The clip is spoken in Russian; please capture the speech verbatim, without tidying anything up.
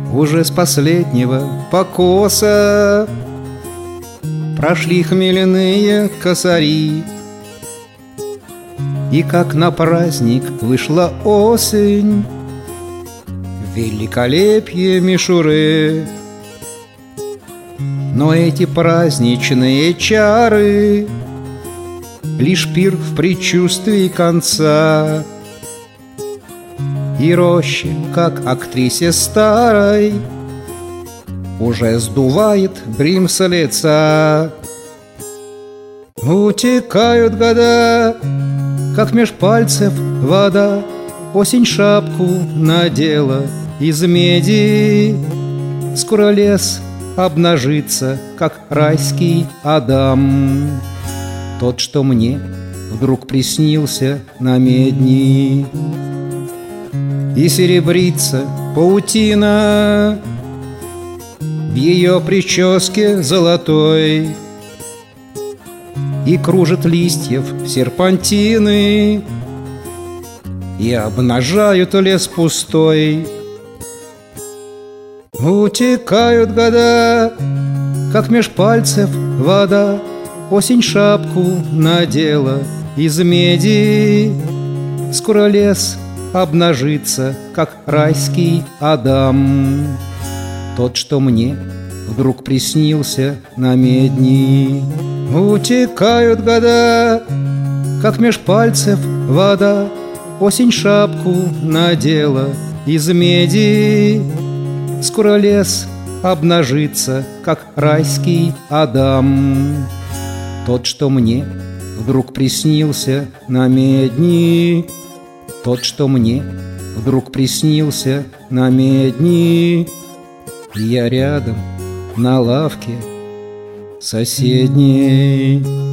уже с последнего покоса прошли хмельные косари. И как на праздник вышла осень, великолепие мишуры. Но эти праздничные чары лишь пир в предчувствии конца. И рощи, как актрисе старой, уже сдувает грим с лица. Утекают года, как меж пальцев вода. Осень шапку надела из меди. Скоро лес обнажится, как райский Адам, тот, что мне вдруг приснился на медни. И серебрится паутина в ее прическе золотой, и кружат листьев серпантины, и обнажают лес пустой. Утекают года, как меж пальцев вода. Осень шапку надела из меди. Скоро лес обнажится, как райский Адам, тот, что мне вдруг приснился на медни. Утекают года, как меж пальцев вода. Осень шапку надела из меди. Скоро лес обнажится, как райский Адам, тот, что мне вдруг приснился на медни. Тот, что мне вдруг приснился на медни. Я рядом на лавке соседней.